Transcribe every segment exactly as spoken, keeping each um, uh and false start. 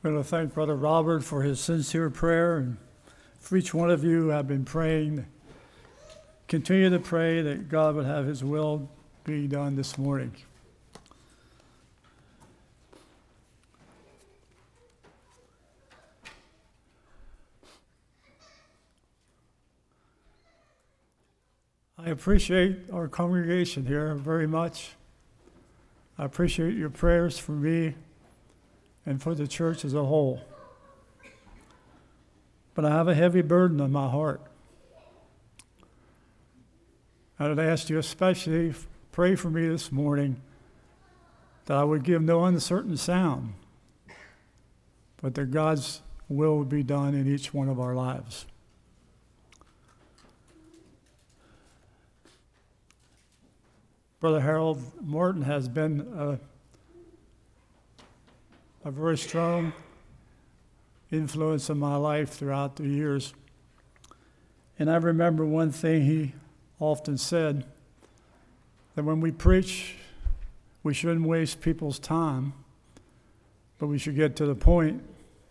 I'm going to thank Brother Robert for his sincere prayer, and for each one of you who have been praying. Continue to pray that God would have his will be done this morning. I appreciate our congregation here very much. I appreciate your prayers for me and for the church as a whole. But I have a heavy burden on my heart. I would ask you especially pray for me this morning that I would give no uncertain sound, but that God's will would be done in each one of our lives. Brother Harold Morton has been a, a very strong influence in my life throughout the years. And I remember one thing he often said, that when we preach, we shouldn't waste people's time, but we should get to the point.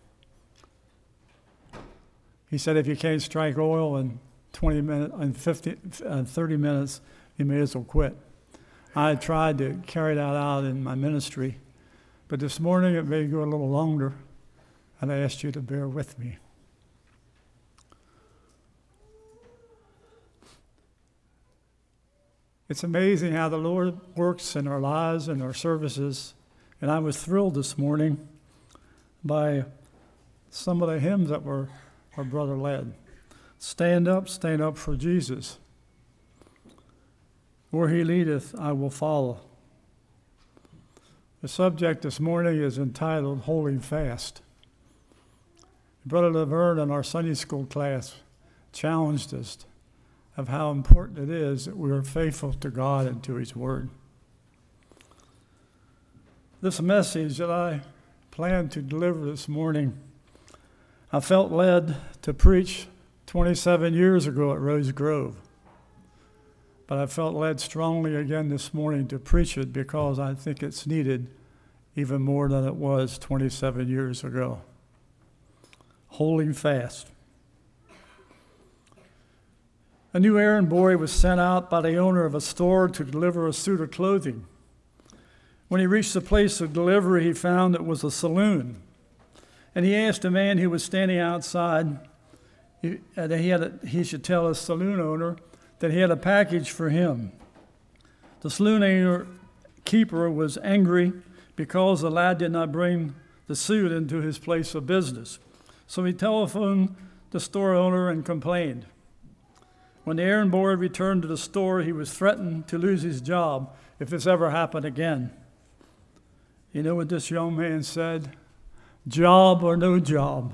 He said, if you can't strike oil in twenty minutes, in fifty, uh, thirty minutes, you may as well quit. I tried to carry that out in my ministry, but this morning it may go a little longer, and I asked you to bear with me. It's amazing how the Lord works in our lives and our services, and I was thrilled this morning by some of the hymns that were our brother led. Stand up, stand up for Jesus. Where he leadeth, I will follow. The subject this morning is entitled Holding Fast. Brother Laverne in our Sunday school class challenged us of how important it is that we are faithful to God and to his word. This message that I planned to deliver this morning, I felt led to preach twenty-seven years ago at Rose Grove. But I felt led strongly again this morning to preach it because I think it's needed even more than it was twenty-seven years ago. Holding fast. A new errand boy was sent out by the owner of a store to deliver a suit of clothing. When he reached the place of delivery, he found it was a saloon. And he asked a man who was standing outside he, that he, had a, he should tell a saloon owner that he had a package for him. The saloon keeper was angry because the lad did not bring the suit into his place of business. So he telephoned the store owner and complained. When the errand boy returned to the store, he was threatened to lose his job if this ever happened again. You know what this young man said? Job or no job,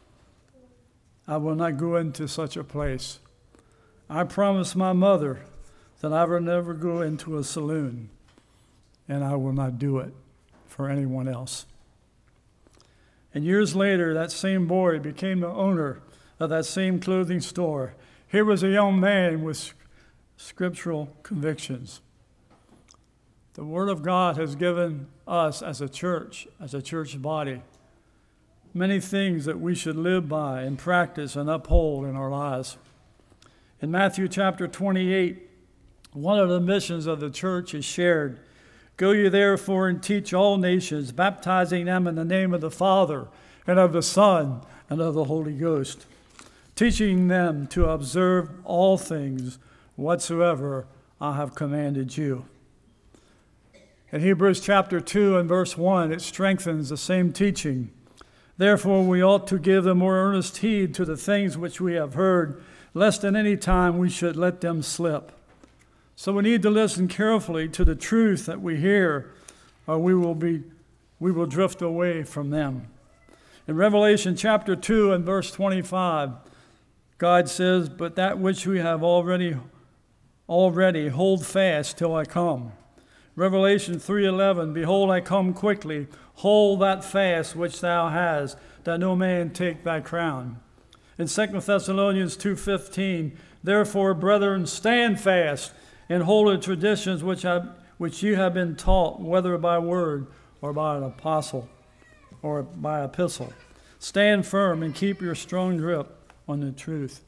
I will not go into such a place. I promised my mother that I would never go into a saloon, and I will not do it for anyone else. And years later, that same boy became the owner of that same clothing store. Here was a young man with scriptural convictions. The Word of God has given us as a church, as a church body, many things that we should live by and practice and uphold in our lives. In Matthew chapter twenty-eight, one of the missions of the church is shared. Go ye therefore and teach all nations, baptizing them in the name of the Father and of the Son and of the Holy Ghost, teaching them to observe all things whatsoever I have commanded you. In Hebrews chapter two and verse one, it strengthens the same teaching. Therefore we ought to give the more earnest heed to the things which we have heard, lest at any time we should let them slip. So we need to listen carefully to the truth that we hear, or we will be, we will drift away from them. In Revelation chapter two and verse twenty-five, God says, "But that which we have already, already hold fast till I come." Revelation three eleven, "Behold, I come quickly. Hold that fast which thou hast, that no man take thy crown." In Second Thessalonians two fifteen, "Therefore, brethren, stand fast and hold the traditions which, have, which you have been taught, whether by word or by an apostle." or by epistle. Stand firm and keep your strong grip on the truth.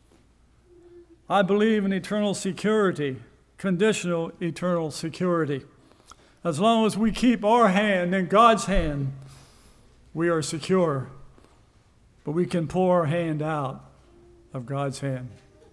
I believe in eternal security, conditional eternal security. As long as we keep our hand in God's hand, we are secure. But we can pull our hand out of God's hand.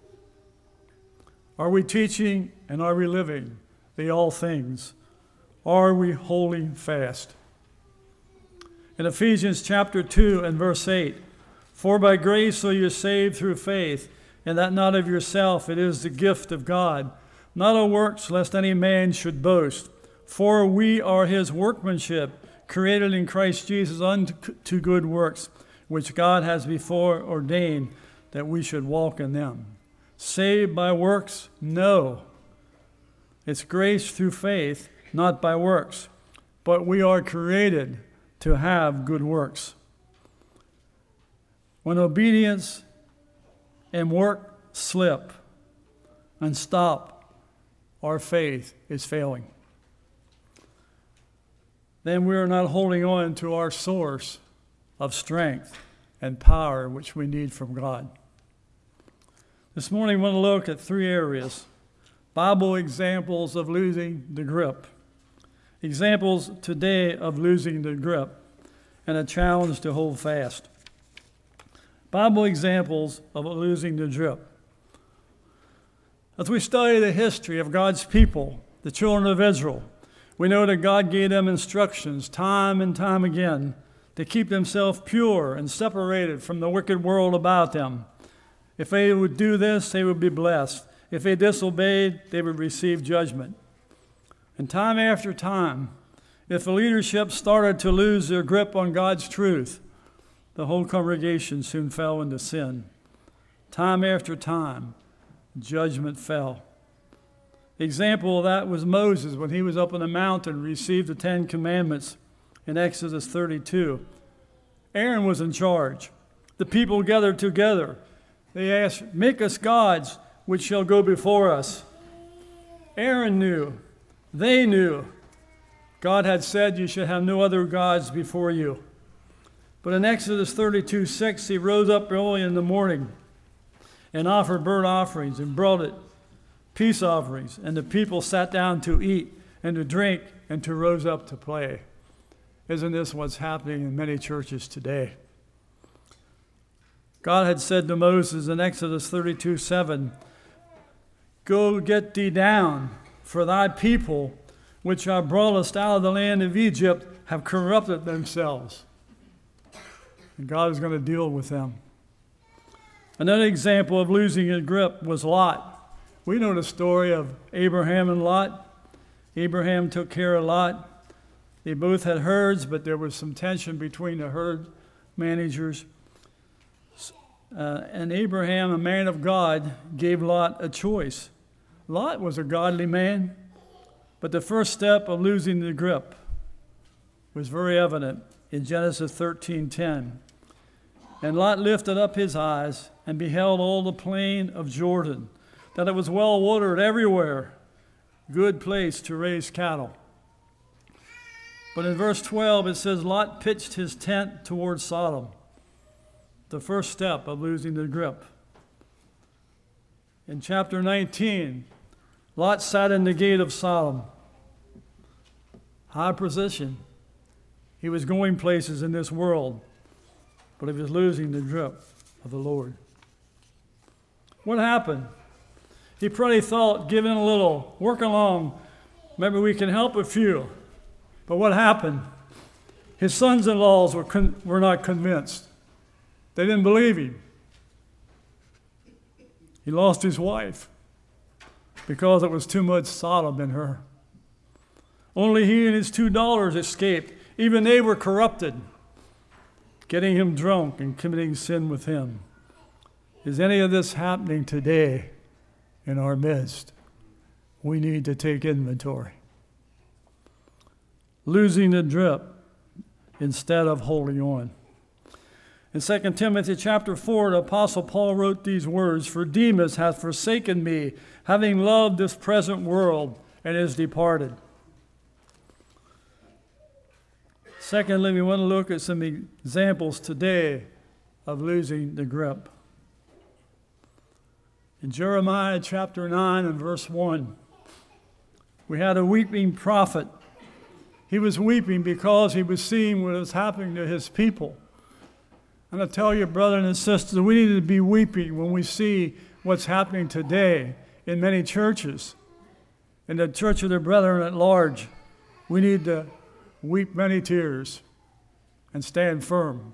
Are we teaching and are we living the all things? Are we holding fast? In Ephesians chapter two and verse eight, for by grace are you saved through faith, and that not of yourself, it is the gift of God, not of works, lest any man should boast. For we are his workmanship, created in Christ Jesus unto good works, which God has before ordained that we should walk in them. Saved by works? No. It's grace through faith, not by works. But we are created to have good works. When obedience and work slip and stop, our faith is failing. Then we are not holding on to our source of strength and power which we need from God. This morning I want to look at three areas. Bible examples of losing the grip. Examples today of losing the grip, and a challenge to hold fast. Bible examples of losing the grip. As we study the history of God's people, the children of Israel, we know that God gave them instructions time and time again to keep themselves pure and separated from the wicked world about them. If they would do this, they would be blessed. If they disobeyed, they would receive judgment. And time after time, if the leadership started to lose their grip on God's truth, the whole congregation soon fell into sin. Time after time, judgment fell. The example of that was Moses when he was up on the mountain and received the Ten Commandments in Exodus thirty-two. Aaron was in charge. The people gathered together. They asked, "Make us gods which shall go before us." Aaron knew. They knew. God had said, "You should have no other gods before you." But in Exodus thirty-two six, he rose up early in the morning and offered burnt offerings and brought it peace offerings, and the people sat down to eat and to drink and to rose up to play. Isn't this what's happening in many churches today? God had said to Moses in Exodus thirty-two seven, "Go get thee down, for thy people, which thou broughtest out of the land of Egypt, have corrupted themselves." And God is going to deal with them. Another example of losing a grip was Lot. We know the story of Abraham and Lot. Abraham took care of Lot. They both had herds, but there was some tension between the herd managers. Uh, and Abraham, a man of God, gave Lot a choice. Lot was a godly man, but the first step of losing the grip was very evident in Genesis thirteen ten. And Lot lifted up his eyes and beheld all the plain of Jordan, that it was well watered everywhere, good place to raise cattle. But in verse twelve it says, Lot pitched his tent toward Sodom, the first step of losing the grip. In chapter nineteen, Lot sat in the gate of Sodom. High position. He was going places in this world, but he was losing the grip of the Lord. What happened? He probably thought, give in a little, work along, maybe we can help a few. But what happened? His sons-in-laws were, con- were not convinced. They didn't believe him. He lost his wife because it was too much Sodom in her. Only he and his two daughters escaped. Even they were corrupted, getting him drunk and committing sin with him. Is any of this happening today in our midst? We need to take inventory. Losing the grip instead of holding on. In Second Timothy chapter four, the Apostle Paul wrote these words, "For Demas hath forsaken me, having loved this present world, and is departed." Secondly, we want to look at some examples today of losing the grip. In Jeremiah chapter nine and verse one, we had a weeping prophet. He was weeping because he was seeing what was happening to his people. And I tell you, brothers and sisters, we need to be weeping when we see what's happening today in many churches. In the Church of the Brethren at large, we need to weep many tears and stand firm.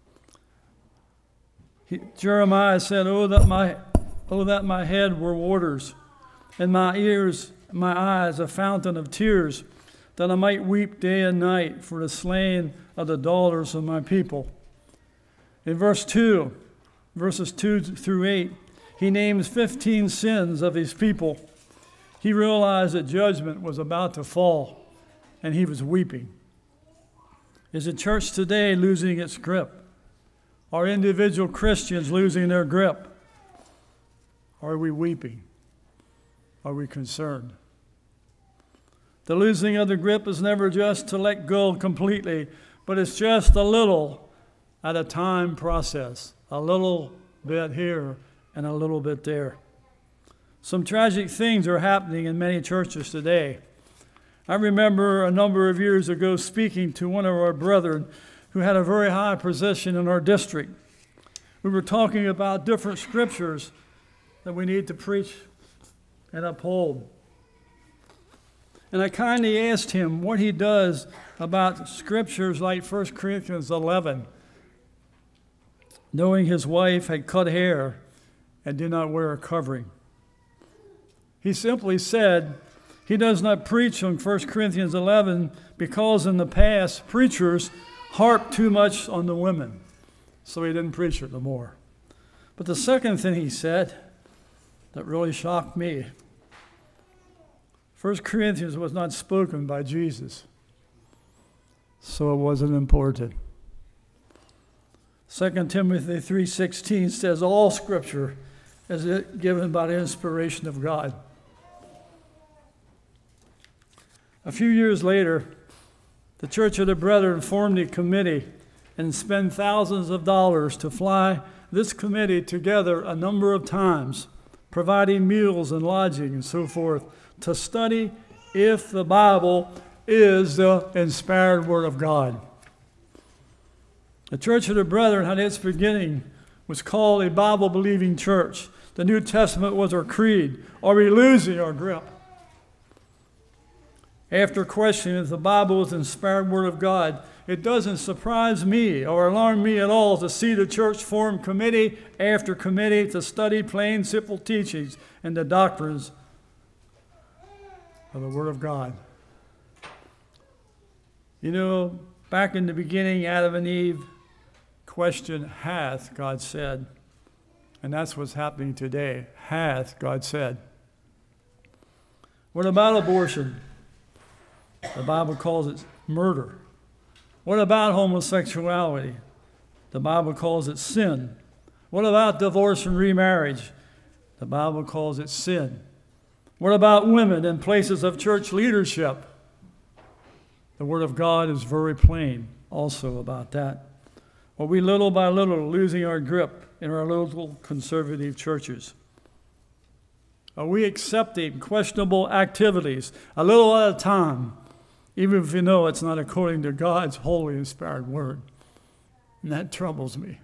He, Jeremiah said, oh that, my, oh, that my head were waters, and my ears, my eyes, a fountain of tears, that I might weep day and night for the slain of the daughters of my people. In verse two, verses two through eight, he names fifteen sins of his people. He realized that judgment was about to fall, and he was weeping. Is the church today losing its grip? Are individual Christians losing their grip? Are we weeping? Are we concerned? The losing of the grip is never just to let go completely, but it's just a little at a time process, a little bit here and a little bit there. Some tragic things are happening in many churches today. I remember a number of years ago speaking to one of our brethren who had a very high position in our district. We were talking about different scriptures that we need to preach and uphold. And I kindly asked him what he does about scriptures like First Corinthians eleven, knowing his wife had cut hair and did not wear a covering. He simply said he does not preach on First Corinthians eleven because in the past preachers harped too much on the women, so he didn't preach it no more. But the second thing he said that really shocked me, First Corinthians was not spoken by Jesus, so it wasn't important. Second Timothy three sixteen says all scripture is given by the inspiration of God. A few years later, the Church of the Brethren formed a committee and spent thousands of dollars to fly this committee together a number of times, providing meals and lodging and so forth, to study if the Bible is the inspired Word of God. The Church of the Brethren had its beginning, was called a Bible-believing church. The New Testament was our creed. Are we losing our grip? After questioning if the Bible is the inspired Word of God, it doesn't surprise me or alarm me at all to see the church form committee after committee to study plain, simple teachings and the doctrines of the Word of God. You know, back in the beginning, Adam and Eve questioned, hath God said? And that's what's happening today. Hath God said? What about abortion? The Bible calls it murder. What about homosexuality? The Bible calls it sin. What about divorce and remarriage? The Bible calls it sin. What about women in places of church leadership? The Word of God is very plain also about that. Are we little by little losing our grip in our local conservative churches? Are we accepting questionable activities a little at a time, even if you know it's not according to God's holy inspired Word? And that troubles me.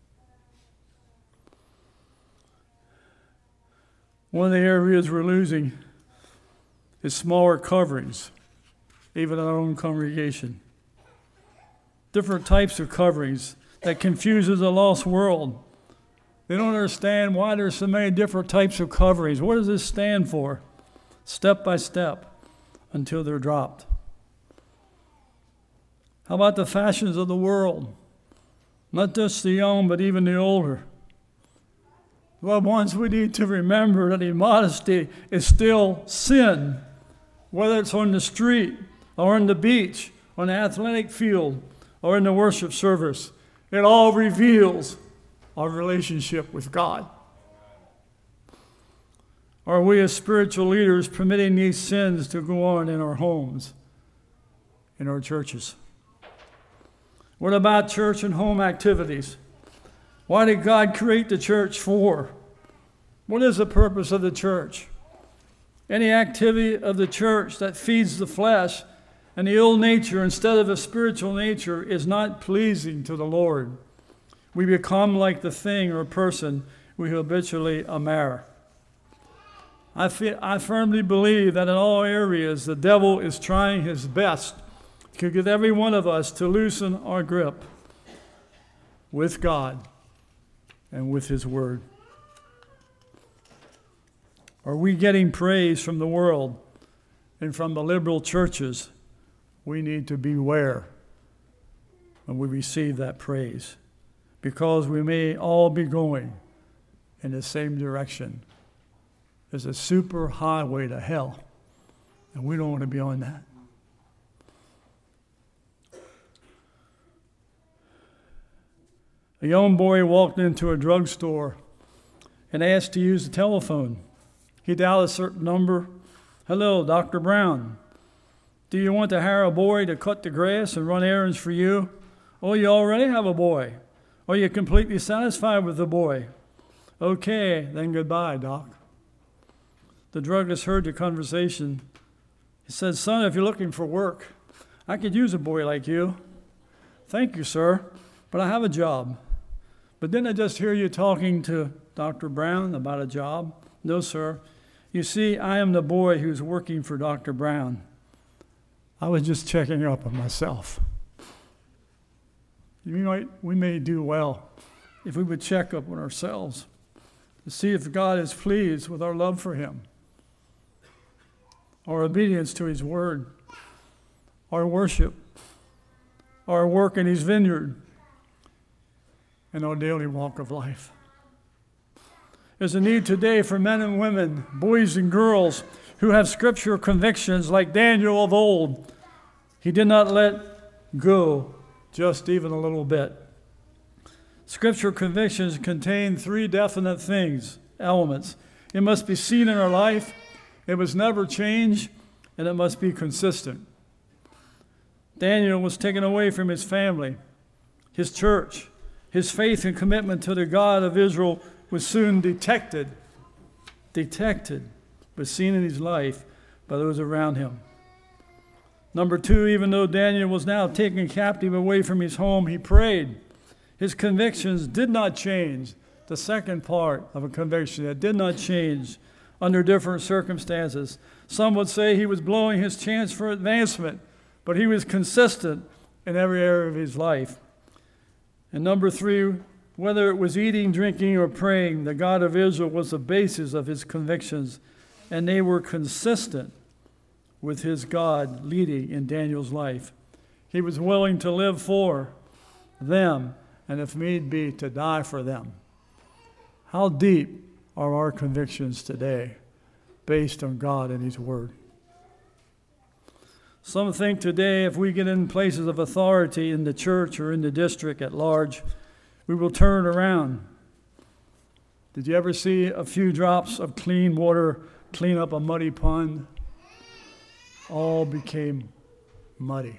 One of the areas we're losing is smaller coverings, even in our own congregation. Different types of coverings that confuses a lost world. They don't understand why there's so many different types of coverings. What does this stand for? Step by step until they're dropped. How about the fashions of the world? Not just the young, but even the older. Loved ones, we need to remember that immodesty is still sin, whether it's on the street or on the beach, on the athletic field, or in the worship service. It all reveals our relationship with God. Are we as spiritual leaders permitting these sins to go on in our homes, in our churches? What about church and home activities? Why did God create the church for? What is the purpose of the church? Any activity of the church that feeds the flesh and the old nature instead of the spiritual nature is not pleasing to the Lord. We become like the thing or person we habitually admire. I, feel, I firmly believe that in all areas the devil is trying his best to get every one of us to loosen our grip with God and with His Word. Are we getting praise from the world and from the liberal churches? We need to beware when we receive that praise, because we may all be going in the same direction. There's a super highway to hell, and we don't want to be on that. A young boy walked into a drugstore and asked to use the telephone. He dialed a certain number. Hello, Doctor Brown. Do you want to hire a boy to cut the grass and run errands for you? Oh, you already have a boy. Are you completely satisfied with the boy? Okay, then goodbye, Doc. The druggist heard the conversation. He said, son, if you're looking for work, I could use a boy like you. Thank you, sir, but I have a job. But didn't I just hear you talking to Doctor Brown about a job? No, sir. You see, I am the boy who's working for Doctor Brown. I was just checking up on myself. We might, we may do well if we would check up on ourselves to see if God is pleased with our love for Him, our obedience to His Word, our worship, our work in His vineyard, and our daily walk of life. There's a need today for men and women, boys and girls, who have scriptural convictions like Daniel of old. He did not let go just even a little bit. Scriptural convictions contain three definite things, elements. It must be seen in our life, it must never change, and it must be consistent. Daniel was taken away from his family, his church. His faith and commitment to the God of Israel was soon detected, detected, but seen in his life by those around him. Number two, even though Daniel was now taken captive away from his home, he prayed. His convictions did not change. The second part of a conviction, it did not change under different circumstances. Some would say he was blowing his chance for advancement, but he was consistent in every area of his life. And number three, whether it was eating, drinking, or praying, the God of Israel was the basis of his convictions, and they were consistent with his God leading in Daniel's life. He was willing to live for them, and if need be, to die for them. How deep are our convictions today based on God and His Word? Some think today if we get in places of authority in the church or in the district at large, we will turn around. Did you ever see a few drops of clean water clean up a muddy pond? All became muddy.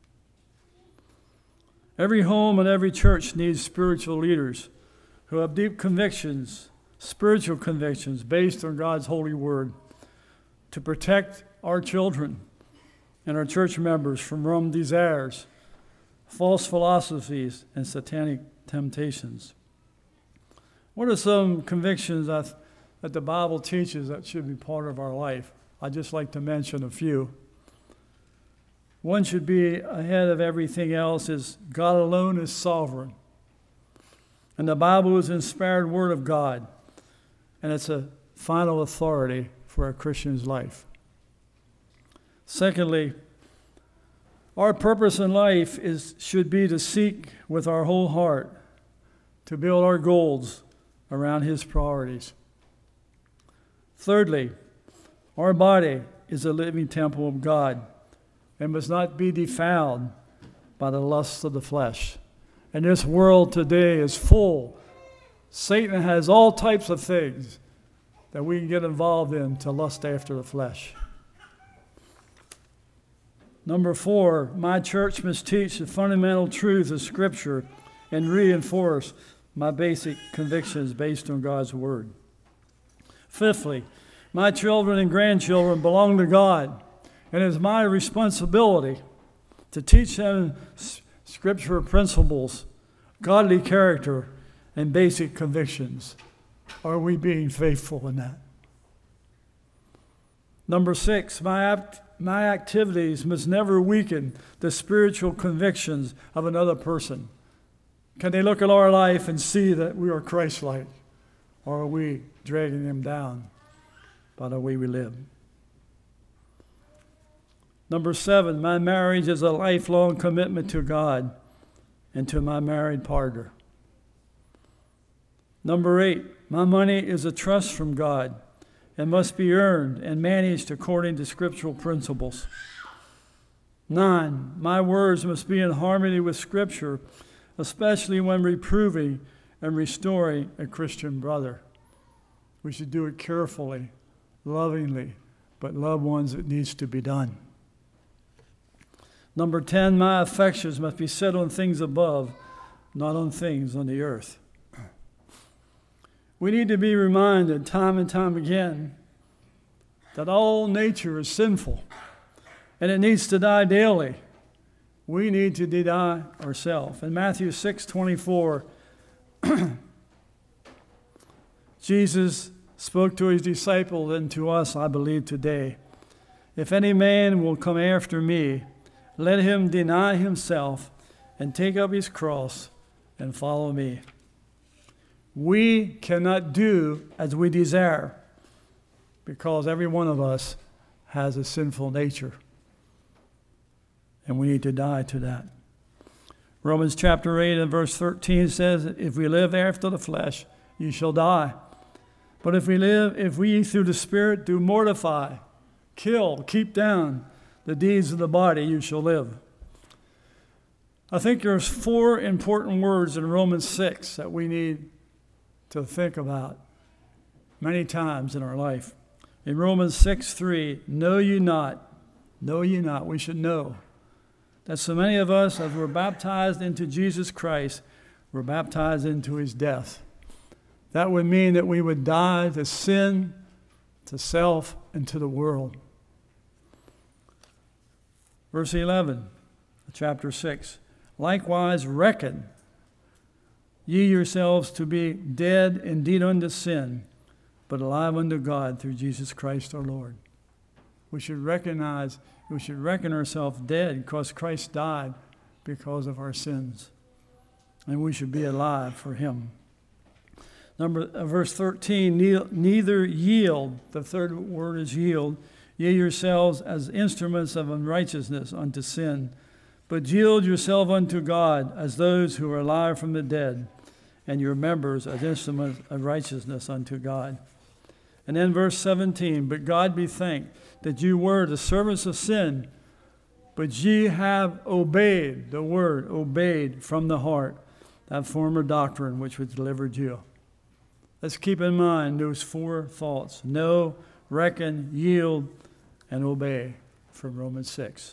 Every home and every church needs spiritual leaders who have deep convictions, spiritual convictions based on God's holy word to protect our children and our church members from wrong desires, false philosophies, and satanic temptations. What are some convictions that, that the Bible teaches that should be part of our life? I'd just like to mention a few. One should be ahead of everything else is God alone is sovereign. And the Bible is the inspired word of God. And it's a final authority for a Christian's life. Secondly, our purpose in life is should be to seek with our whole heart to build our goals around His priorities. Thirdly, our body is a living temple of God and must not be defiled by the lusts of the flesh. And this world today is full. Satan has all types of things that we can get involved in to lust after the flesh. Number four, my church must teach the fundamental truth of Scripture and reinforce my basic convictions based on God's Word. Fifthly, my children and grandchildren belong to God, and it is my responsibility to teach them Scripture principles, godly character, and basic convictions. Are we being faithful in that? Number six, my act, my activities must never weaken the spiritual convictions of another person. Can they look at our life and see that we are Christ-like? Or are we dragging them down by the way we live? Number seven, my marriage is a lifelong commitment to God and to my married partner. Number eight, my money is a trust from God and must be earned and managed according to scriptural principles. Nine, my words must be in harmony with Scripture, especially when reproving and restoring a Christian brother. We should do it carefully, lovingly, but love ones it needs to be done. Number ten, my affections must be set on things above, not on things on the earth. We need to be reminded time and time again that all nature is sinful and it needs to die daily. We need to deny ourselves. In Matthew six twenty-four, Jesus spoke to his disciples and to us, I believe, today. If any man will come after me, let him deny himself and take up his cross and follow me. We cannot do as we desire because every one of us has a sinful nature. And we need to die to that. Romans chapter eight and verse thirteen says, if we live after the flesh, you shall die. But if we live, if we through the Spirit do mortify, kill, keep down the deeds of the body, you shall live. I think there's four important words in Romans six that we need to think about many times in our life. In Romans six three, know ye not, know ye not, we should know that so many of us, as we're baptized into Jesus Christ, we're baptized into his death. That would mean that we would die to sin, to self, and to the world. Verse eleven, chapter six, likewise reckon ye yourselves to be dead indeed unto sin, but alive unto God through Jesus Christ our Lord. We should recognize, we should reckon ourselves dead because Christ died because of our sins. And we should be alive for him. Number uh, verse thirteen, neither yield, the third word is yield, ye yourselves as instruments of unrighteousness unto sin, but yield yourself unto God as those who are alive from the dead, and your members as instruments of righteousness unto God. And then verse seventeen, but God be thanked that you were the servants of sin, but ye have obeyed, the word, obeyed from the heart, that former doctrine which was delivered you. Let's keep in mind those four thoughts: know, reckon, yield, and obey, from Romans six.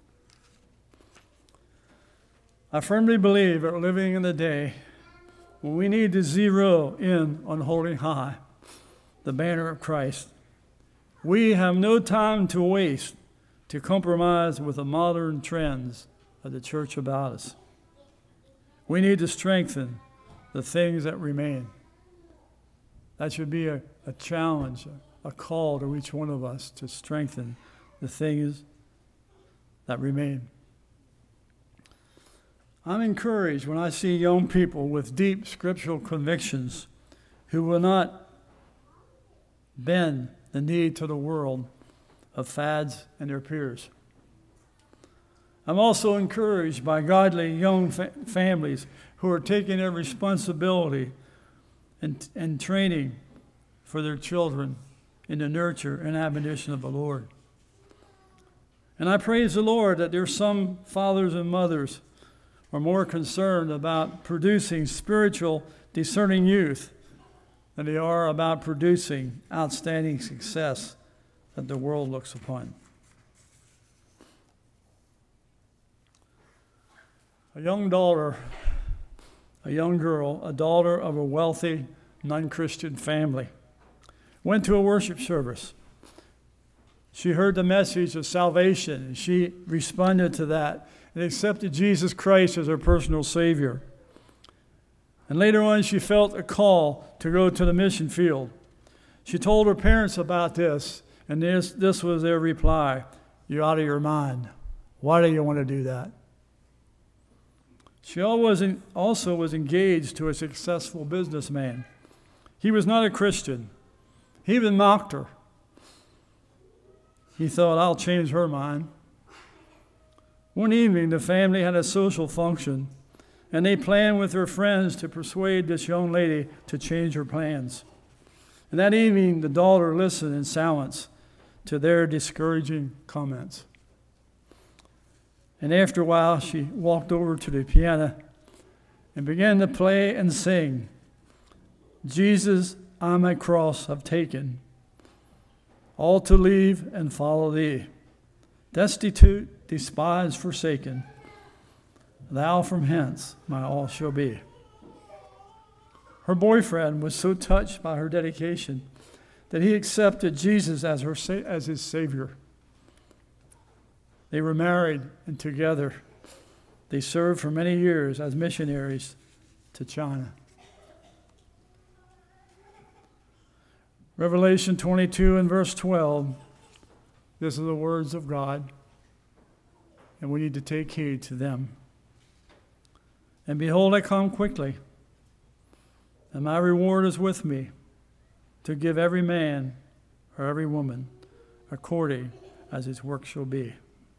I firmly believe that we're living in the day when we need to zero in on holding high the banner of Christ. We have no time to waste to compromise with the modern trends of the church about us. We need to strengthen the things that remain. That should be a, a challenge, a, a call to each one of us to strengthen the things that remain. I'm encouraged when I see young people with deep scriptural convictions who will not bend the knee to the world of fads and their peers. I'm also encouraged by godly young fa- families who are taking their responsibility and, and training for their children in the nurture and admonition of the Lord. And I praise the Lord that there's some fathers and mothers are more concerned about producing spiritual, discerning youth than they are about producing outstanding success that the world looks upon. A young daughter, a young girl, a daughter of a wealthy non-Christian family, went to a worship service. She heard the message of salvation, and she responded to that and accepted Jesus Christ as her personal Savior. And later on, she felt a call to go to the mission field. She told her parents about this, and this, this was their reply: "You're out of your mind. Why do you want to do that?" She also was engaged to a successful businessman. He was not a Christian. He even mocked her. He thought, "I'll change her mind." One evening, the family had a social function, and they planned with their friends to persuade this young lady to change her plans. And that evening, the daughter listened in silence to their discouraging comments. And after a while, she walked over to the piano and began to play and sing, "Jesus, I my cross have taken, all to leave and follow thee. Destitute, despised, forsaken, thou from hence my all shall be." Her boyfriend was so touched by her dedication that he accepted Jesus as her as his Savior. They were married, and together they served for many years as missionaries to China. Revelation twenty-two and verse twelve, these are the words of God, and we need to take heed to them. "And behold, I come quickly, and my reward is with me, to give every man or every woman according as his work shall be."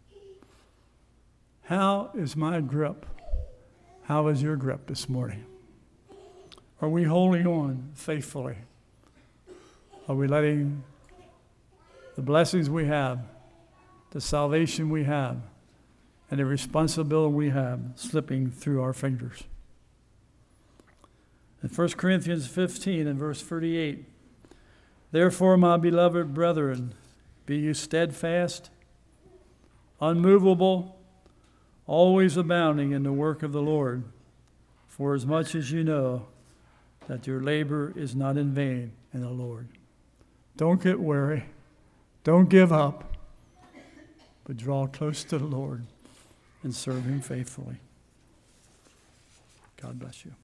How is my grip? How is your grip this morning? Are we holding on faithfully? Are we letting the blessings we have, the salvation we have, and the responsibility we have slipping through our fingers? In First Corinthians fifteen and verse thirty-eight, "Therefore, my beloved brethren, be you steadfast, unmovable, always abounding in the work of the Lord, for as much as you know that your labor is not in vain in the Lord." Don't get weary. Don't give up. But draw close to the Lord and serve him faithfully. God bless you.